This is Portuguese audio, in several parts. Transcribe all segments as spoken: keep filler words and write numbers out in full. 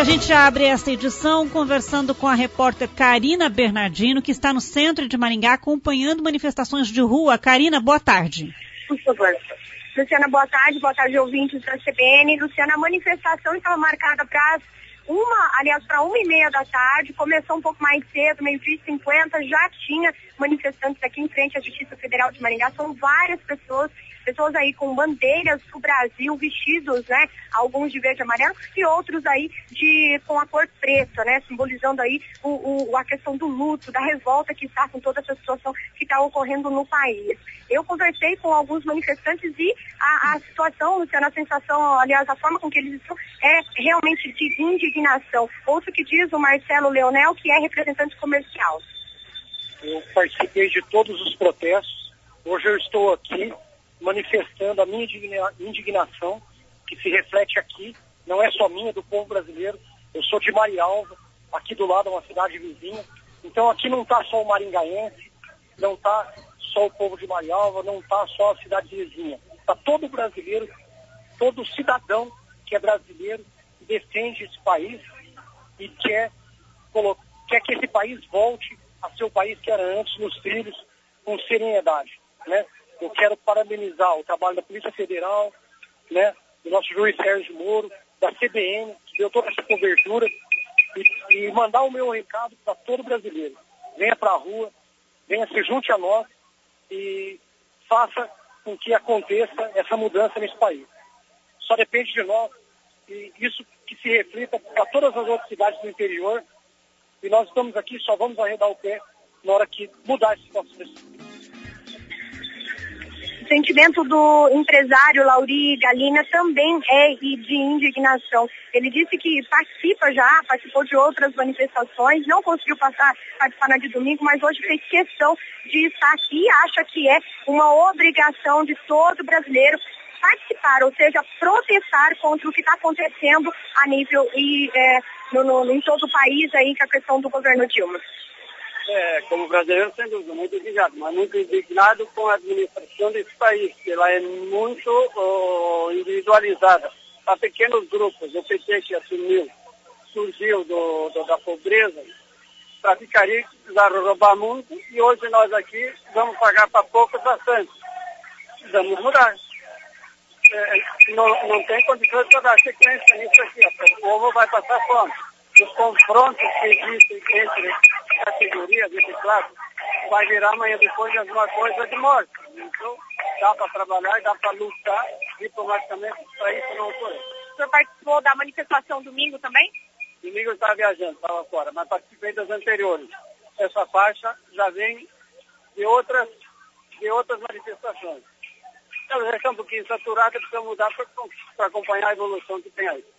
a gente já abre esta edição conversando com a repórter Karina Bernardino, que está no centro de Maringá acompanhando manifestações de rua. Karina, boa tarde. Por favor. Luciana, boa tarde. Boa tarde, ouvintes da C B N. Luciana, a manifestação estava marcada para uma, aliás, para uma e meia da tarde. Começou um pouco mais cedo, meio-dia e cinquenta. Já tinha manifestantes aqui em frente à Justiça Federal de Maringá. São várias pessoas. Pessoas aí com bandeiras do Brasil, vestidos, né, alguns de verde e amarelo, e outros aí de, com a cor preta, né, simbolizando aí o, o, a questão do luto, da revolta que está com toda essa situação que está ocorrendo no país. Eu conversei com alguns manifestantes e a, a situação, Luciana, a sensação, aliás, a forma com que eles estão é realmente de indignação. Ouço o que diz o Marcelo Leonel, que é representante comercial. Eu participei de todos os protestos. Hoje eu estou aqui manifestando a minha indignação, que se reflete aqui, não é só minha, do povo brasileiro. Eu sou de Marialva, aqui do lado, uma cidade vizinha. Então aqui não está só o maringaense, não está só o povo de Marialva, não está só a cidade vizinha. Está todo brasileiro, todo cidadão que é brasileiro, que defende esse país e quer, quer que esse país volte a ser o país que era antes, nos trilhos, com seriedade, né? Eu quero parabenizar o trabalho da Polícia Federal, né, do nosso juiz Sérgio Moro, da C B N, que deu toda essa cobertura, e, e mandar o meu recado para todo brasileiro. Venha para a rua, venha, se junte a nós e faça com que aconteça essa mudança nesse país. Só depende de nós, e isso que se reflita para todas as outras cidades do interior, e nós estamos aqui, só vamos arredar o pé na hora que mudar essa situação. O sentimento do empresário Lauri Galina também é de indignação. Ele disse que participa já, participou de outras manifestações, não conseguiu passar, participar na de domingo, mas hoje fez questão de estar aqui e acha que é uma obrigação de todo brasileiro participar, ou seja, protestar contra o que está acontecendo a nível e é, no, no, em todo o país aí com a questão do governo Dilma. É, como brasileiro, sem dúvida, muito indignado, mas muito indignado com a administração desse país, que ela é muito oh, individualizada. Para pequenos grupos, o P T que assumiu, surgiu do, do, da pobreza, traficaria, precisaram roubar muito, e hoje nós aqui vamos pagar para poucos bastante. Vamos mudar. É, não, não tem condições para dar sequência nisso aqui. O povo vai passar fome. Os confrontos que existem entre categorias, entre classes, vai virar amanhã depois alguma coisa de morte. Então, dá para trabalhar, dá para lutar diplomaticamente para isso não ocorrer. O senhor participou da manifestação domingo também? Domingo eu estava viajando, estava fora, mas participei das anteriores. Essa faixa já vem de outras, de outras manifestações. Ela já está um pouquinho saturada, precisa mudar para acompanhar a evolução que tem aí.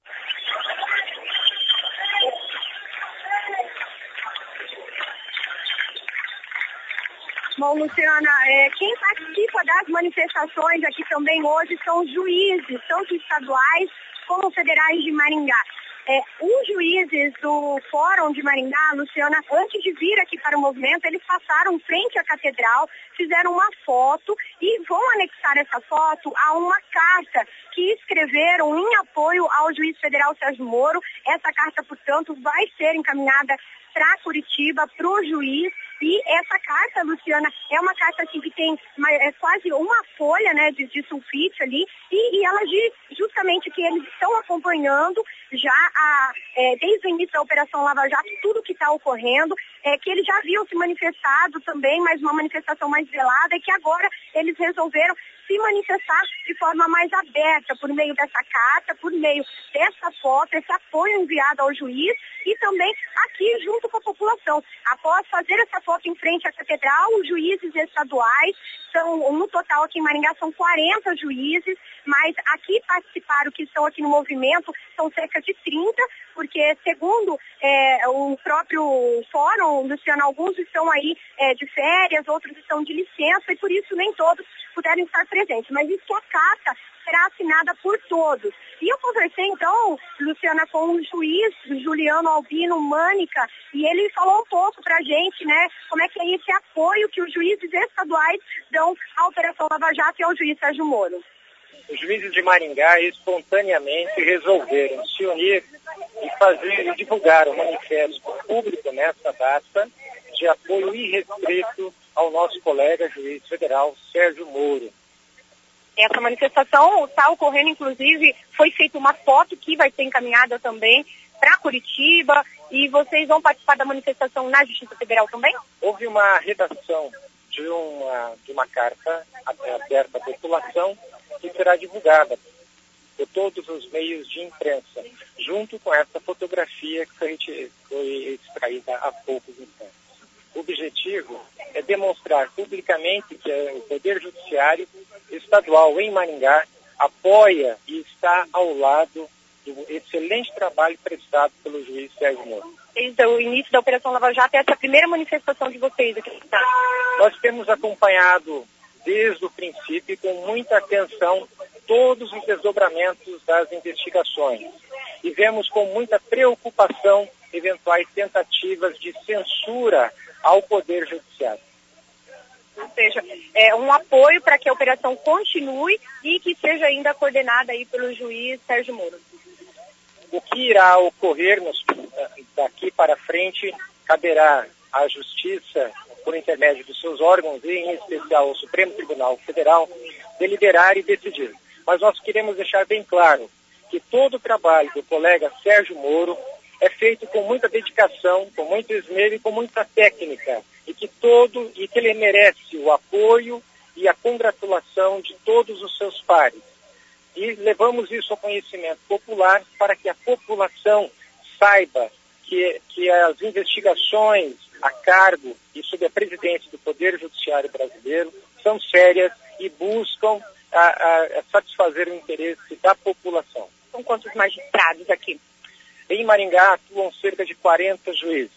Bom, Luciana, é, quem participa das manifestações aqui também hoje são juízes, tanto estaduais como federais de Maringá. É, os juízes do Fórum de Maringá, Luciana, antes de vir aqui para o movimento, eles passaram frente à catedral, fizeram uma foto e vão anexar essa foto a uma carta que escreveram em apoio ao juiz federal Sérgio Moro. Essa carta, portanto, vai ser encaminhada para Curitiba, para o juiz. E essa carta, Luciana, é uma carta assim, que tem uma, é quase uma folha, né, de, de sulfite ali, e, e ela diz justamente que eles estão acompanhando já a, é, desde o início da Operação Lava Jato, tudo que está ocorrendo, é, que eles já haviam se manifestado também, mas uma manifestação mais velada, e que agora eles resolveram se manifestar de forma mais aberta, por meio dessa carta, por meio dessa foto, esse apoio enviado ao juiz, e também aqui junto com a população. Após fazer essa foto em frente à catedral, os juízes estaduais, são, no total aqui em Maringá são quarenta juízes, mas aqui participaram, que estão aqui no movimento, são cerca de trinta, porque segundo é, o próprio fórum, Luciano, alguns estão aí é, de férias, outros estão de licença, e por isso nem todos puderam estar presentes. Mas isso, a carta será assinada por todos. E eu conversei, então, Luciana, com o juiz Juliano Albino Mânica, e ele falou um pouco pra gente, né, como é que é esse apoio que os juízes estaduais dão à Operação Lava Jato e ao juiz Sérgio Moro. os juízes de Maringá espontaneamente resolveram se unir e fazer e divulgar o manifesto público nessa data de apoio irrestrito ao nosso colega juiz federal Sérgio Moro. Essa manifestação está ocorrendo, inclusive, foi feita uma foto que vai ser encaminhada também para Curitiba, e vocês vão participar da manifestação na Justiça Federal também? Houve uma redação de uma, de uma carta aberta à população que será divulgada por todos os meios de imprensa, junto com essa fotografia que foi, foi extraída há poucos instantes. O objetivo é demonstrar publicamente que o Poder Judiciário Estadual em Maringá apoia e está ao lado do excelente trabalho prestado pelo juiz Sérgio Moro. Desde o início da Operação Lava Jato, essa é a primeira manifestação de vocês aqui. Tá? Nós temos acompanhado desde o princípio e com muita atenção todos os desdobramentos das investigações e vemos com muita preocupação eventuais tentativas de censura ao Poder Judiciário. Ou seja, é um apoio para que a operação continue e que seja ainda coordenada aí pelo juiz Sérgio Moro. O que irá ocorrer nos, daqui para frente caberá à Justiça, por intermédio dos seus órgãos, e em especial ao Supremo Tribunal Federal, deliberar e decidir. Mas nós queremos deixar bem claro que todo o trabalho do colega Sérgio Moro é feito com muita dedicação, com muito esmero e com muita técnica, e que todo e que ele merece o apoio e a congratulação de todos os seus pares. E levamos isso ao conhecimento popular para que a população saiba que, que as investigações a cargo e sob a presidência do Poder Judiciário brasileiro são sérias e buscam a, a, a satisfazer o interesse da população. São quantos magistrados aqui? Em Maringá atuam cerca de quarenta juízes.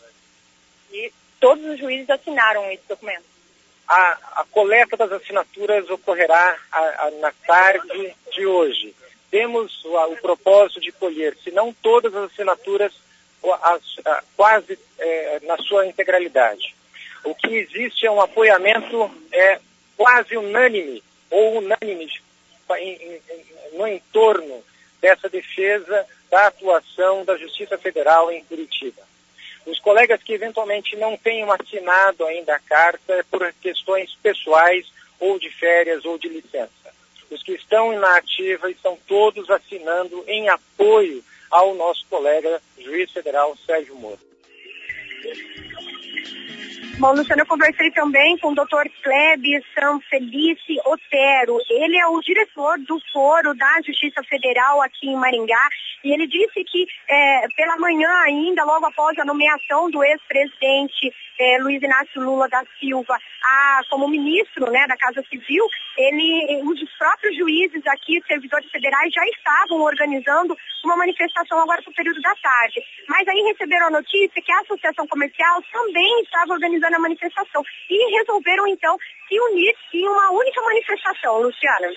E todos os juízes assinaram esse documento? A, a coleta das assinaturas ocorrerá a, a, na tarde de hoje. Temos o, a, o propósito de colher, se não todas as assinaturas, a, a, quase é, na sua integralidade. O que existe é um apoiamento é, quase unânime, ou unânime em, em, no entorno dessa defesa da atuação da Justiça Federal em Curitiba. Os colegas que eventualmente não tenham assinado ainda a carta é por questões pessoais, ou de férias, ou de licença. Os que estão na ativa estão todos assinando em apoio ao nosso colega juiz federal Sérgio Moro. Bom, Luciano, eu conversei também com o doutor Kleber Sanfelice Otero. Ele é o diretor do Foro da Justiça Federal aqui em Maringá. E ele disse que é, pela manhã ainda, logo após a nomeação do ex-presidente é, Luiz Inácio Lula da Silva a, como ministro, né, da Casa Civil, ele, os próprios juízes aqui, servidores federais, já estavam organizando uma manifestação agora para o período da tarde. Mas aí receberam a notícia que a Associação Comercial também estava organizando a manifestação e resolveram então se unir em uma única manifestação. Luciana.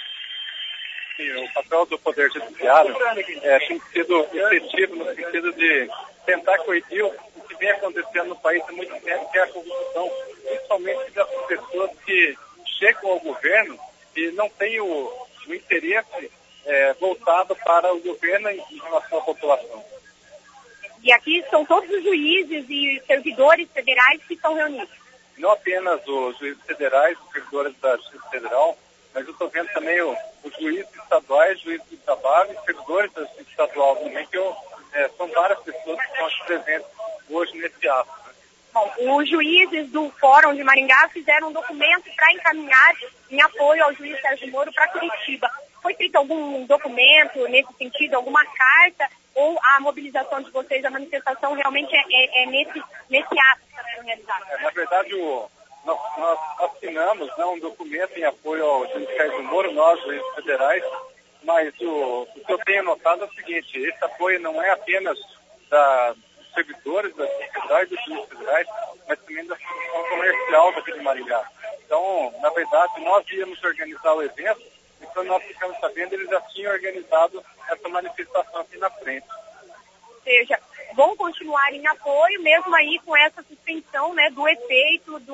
Sim, o papel do Poder Judiciário é, tem sido efetivo no sentido de tentar coibir o que vem acontecendo no país há muito tempo, que é a corrupção, principalmente dessas pessoas que chegam ao governo e não têm o, o interesse é, voltado para o governo em, em relação à população. E aqui são todos os juízes e servidores federais que estão reunidos? Não apenas os juízes federais, os servidores da Justiça Federal, mas eu estou vendo também o, os juízes estaduais, juízes de trabalho e servidores da Justiça Estadual também, que eu, é, são várias pessoas que estão aqui presentes hoje nesse ato. Né? Bom, os juízes do Fórum de Maringá fizeram um documento para encaminhar em apoio ao juiz Sérgio Moro para Curitiba. Foi feito algum documento nesse sentido, alguma carta, ou a mobilização de vocês, a manifestação realmente é, é, é nesse, nesse ato que está sendo realizado? É, na verdade, o, nós, nós assinamos, né, um documento em apoio ao juiz Sérgio Moro, nós, juízes federais, mas o, o que eu tenho notado é o seguinte: esse apoio não é apenas da, dos servidores da Justiça Federal e dos juízes federais, mas também da Associação Comercial daqui de Maringá. Então, na verdade, nós íamos organizar o evento, e quando nós ficamos sabendo, eles já tinham organizado essa manifestação aqui na frente. Ou seja, vão continuar em apoio, mesmo aí com essa suspensão, né, do efeito do,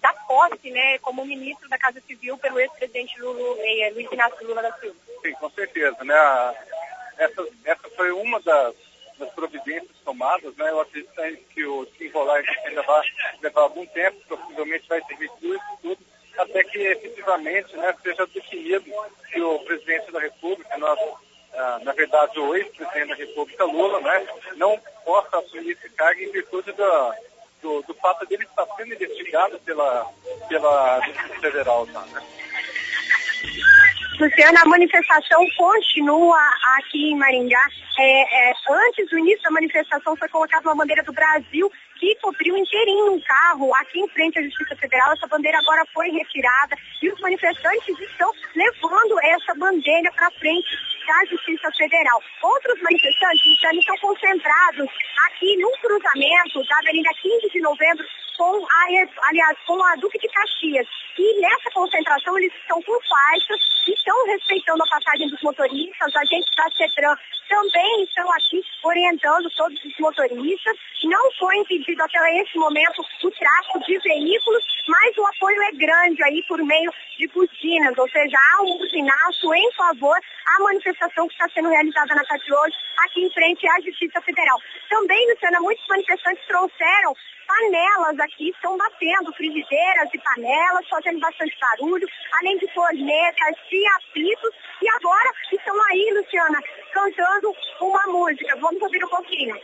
da posse, né, como ministro da Casa Civil pelo ex-presidente Lula, eh, Luiz Inácio Lula da Silva. Sim, com certeza, né? Essa, essa foi uma das, das providências tomadas, né? Eu acredito que o desenrolar ainda vai levar algum tempo, possivelmente vai servir tudo, tudo até que efetivamente, né, seja definido que o presidente da República, nós, ah, na verdade o ex-presidente da República, Lula, né, não possa assumir esse cargo em virtude da, do, do fato dele estar sendo investigado pela, pela Justiça Federal. Tá, né? Luciana, a manifestação continua aqui em Maringá. É, é, antes do início da manifestação foi colocada uma bandeira do Brasil que cobriu inteirinho um carro aqui em frente à Justiça Federal. Essa bandeira agora foi retirada e os manifestantes estão levando essa bandeira para frente da Justiça Federal. Outros manifestantes estão concentrados aqui no cruzamento da Avenida quinze de novembro com a, aliás, com a Duque de Caxias. E nessa concentração eles estão com faixas, estão respeitando a passagem dos motoristas, os agentes da CETRAN também estão aqui orientando todos os motoristas. Não foi impedido até esse momento o tráfego de veículos, mas o apoio é grande aí por meio de buzinas, ou seja, há um buzinaço em favor à manifestação que está sendo realizada na tarde de hoje aqui em frente à Justiça Federal. Também, Luciana, muitos manifestantes trouxeram panelas aqui, estão batendo frigideiras e panelas, fazendo bastante barulho, além de cornetas e apitos. E agora estão aí, Luciana, cantando uma música. Vamos ouvir um pouquinho.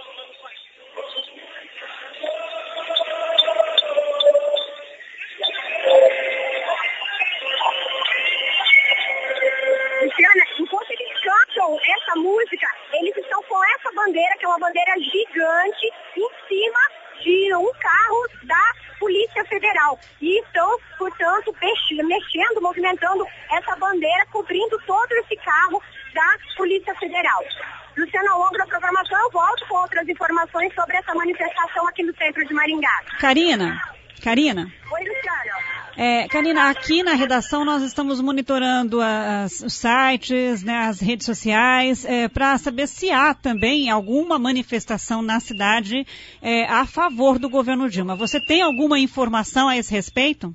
Luciana, enquanto eles cantam essa música, eles estão com essa bandeira, que é uma bandeira gigante, em cima de um carro da Polícia Federal. E estão, portanto, mexendo, movimentando essa bandeira, cobrindo todo esse carro da Polícia Federal. Luciana, ao longo da programação eu volto com outras informações sobre essa manifestação aqui no centro de Maringá. Karina, Karina. Oi, Luciana. É, Karina, aqui na redação nós estamos monitorando as, os sites, né, as redes sociais, é, para saber se há também alguma manifestação na cidade é, a favor do governo Dilma. Você tem alguma informação a esse respeito?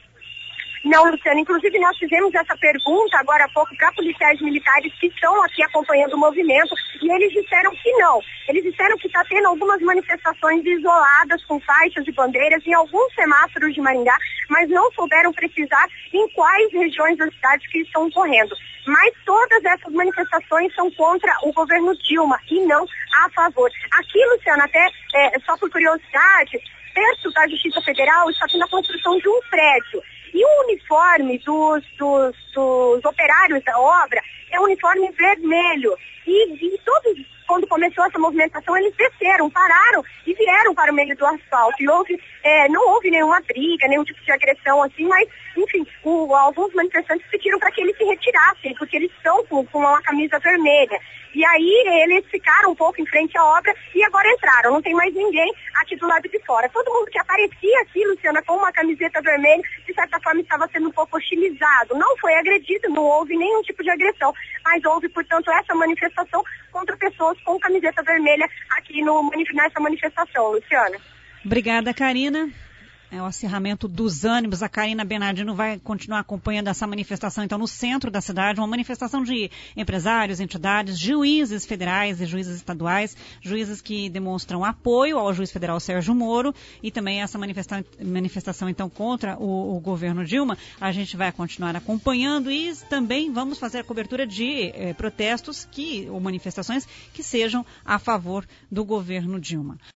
Não, Luciana. Inclusive, nós fizemos essa pergunta agora há pouco para policiais militares que estão aqui acompanhando o movimento e eles disseram que não. Eles disseram que está tendo algumas manifestações isoladas com faixas e bandeiras em alguns semáforos de Maringá, mas não souberam precisar em quais regiões da cidade que estão ocorrendo. Mas todas essas manifestações são contra o governo Dilma e não a favor. Aqui, Luciana, até é, só por curiosidade, perto da Justiça Federal está tendo a construção de um prédio. E o uniforme dos, dos, dos operários da obra é um uniforme vermelho. E, e todos, quando começou essa movimentação, eles desceram, pararam e vieram para o meio do asfalto. E houve, é, não houve nenhuma briga, nenhum tipo de agressão assim, mas, enfim, o, alguns manifestantes pediram para que eles se retirassem, porque eles estão com, com uma camisa vermelha. E aí eles ficaram um pouco em frente à obra e agora entraram. Não tem mais ninguém aqui do lado de fora. Todo mundo que aparecia aqui, Luciana, com uma camiseta vermelha, de certa forma estava sendo um pouco hostilizado. Não foi agredido, não houve nenhum tipo de agressão, mas houve, portanto, essa manifestação contra pessoas com camiseta vermelha aqui no, nessa manifestação, Luciana. Obrigada, Karina. É o acirramento dos ânimos. A Karina Bernardino vai continuar acompanhando essa manifestação, então, no centro da cidade, uma manifestação de empresários, entidades, juízes federais e juízes estaduais, juízes que demonstram apoio ao juiz federal Sérgio Moro e também essa manifestação, manifestação então, contra o, o governo Dilma. A gente vai continuar acompanhando e também vamos fazer a cobertura de eh, protestos que, ou manifestações que sejam a favor do governo Dilma.